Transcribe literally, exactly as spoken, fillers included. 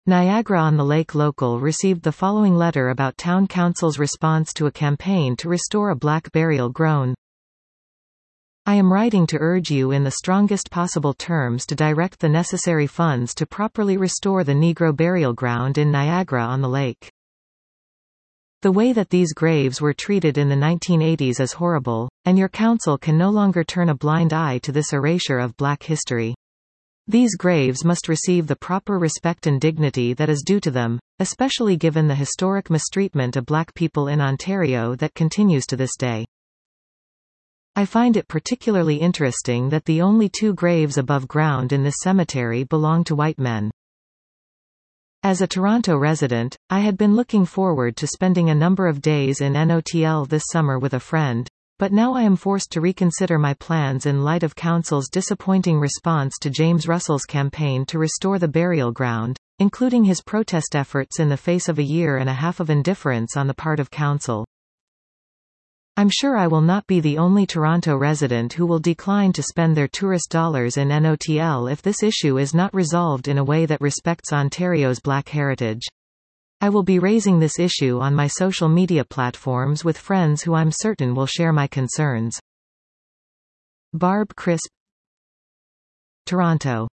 Niagara-on-the-Lake local received the following letter about town council's response to a campaign to restore a black burial ground. I am writing to urge you in the strongest possible terms to direct the necessary funds to properly restore the Negro burial ground in Niagara-on-the-Lake. The way that these graves were treated in the nineteen eighties is horrible, and your council can no longer turn a blind eye to this erasure of black history. These graves must receive the proper respect and dignity that is due to them, especially given the historic mistreatment of black people in Ontario that continues to this day. I find it particularly interesting that the only two graves above ground in this cemetery belong to white men. As a Toronto resident, I had been looking forward to spending a number of days in N O T L this summer with a friend, but now I am forced to reconsider my plans in light of Council's disappointing response to James Russell's campaign to restore the burial ground, including his protest efforts in the face of a year and a half of indifference on the part of Council. I'm sure I will not be the only Toronto resident who will decline to spend their tourist dollars in N O T L if this issue is not resolved in a way that respects Ontario's black heritage. I will be raising this issue on my social media platforms with friends who I'm certain will share my concerns. Barb Crisp, Toronto.